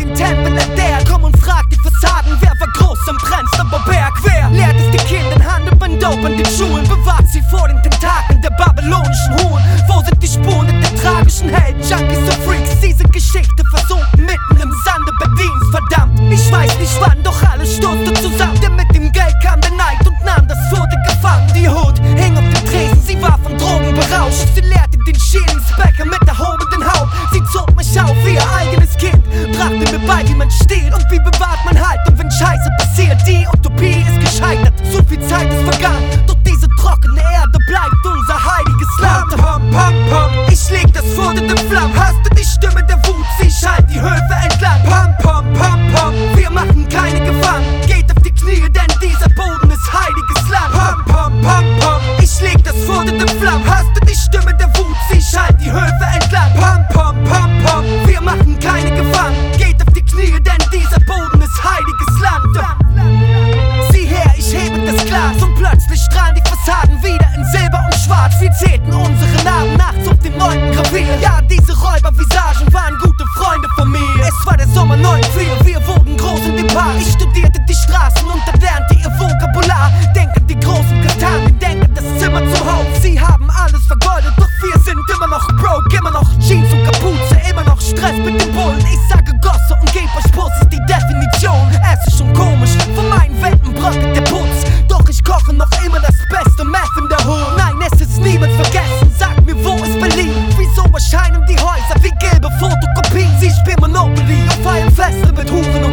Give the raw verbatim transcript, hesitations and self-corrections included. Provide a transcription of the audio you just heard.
den Tempel der. Komm und frag die Fassaden, wer war groß am Prenzlauer Berg? Wer lehrt es die Kinder Hand über Dope an den Schulen? Bewahrt sie vor den Tentakeln der babylonischen Huren? Wo sind die Spuren der tragischen Helden? Junkies und Freaks, diese Geschichte versunken mitten im Sande Berlins. Verdammt, ich weiß nicht wann, doch alles stürzte zusammen. Denn mit dem Geld kam der Neid und nahm das Vierte gefangen. Die Hut hing auf dem Tresen, sie war von Drogen berauscht. Sie lehrte den Schienensbäcker mit erhobenen Haupt. Sie zog mich auf wie ihr eigenes Kind, brachte mir bei, wie man steht und wie bewahrt man Halt. Und wenn Scheiße passiert, die Utopie ist gescheitert. So viel Zeit ist vergangen, doch diese trockene Erde bleibt unser heiliges Land. Pam, pam, pam, ich leg das Feuer in Flammen. Hast du die Stimme der Wut, sie schallt die Höfe entlang. Pam, pam, pam, pam, wir machen keine Gefangen. Geht auf die Knie, denn dieser Boden ist heiliges Land. Pam, pam, pam, pam, ich leg das Feuer in Flammen. Hast du die Stimme der Wut, sie schallt die Höfe entlang. Pam, pam, pam, pam, wir machen keine Gefangen. Geht auf die Knie, denn dieser Boden ist heiliges Land. Sieh her, ich hebe das Glas und plötzlich strahlen die Fassaden wieder in Silber und Schwarz. Wir zählten unsere Namen nachts auf dem neunten Revier. Ja, diese Räubervisagen waren gute Freunde von mir. Es war der Sommer neunundvier, wir wurden groß in dem Park. Ich studierte die Straßen und erlernte ihr Vokabular. Denk an die großen Kastanien, denk an das Zimmer zum Haus. Sie haben alles vergoldet, doch wir sind immer noch broke. Immer noch Jeans und Kapuze, immer noch Stress mit den Bullen. Ich sage Gosse und geb euch Puss, ist die Definition. Es ist schon komisch, von meinen Wänden bröckelt der Putz. Doch ich koche noch immer das beste Meth in der Hood. Nein, es ist niemand vergessen, sag mir, wo ist Berlin? Wieso erscheinen die Häuser wie gelbe Fotokopien? Sie spielen Monopoly und feiern Feste mit Huren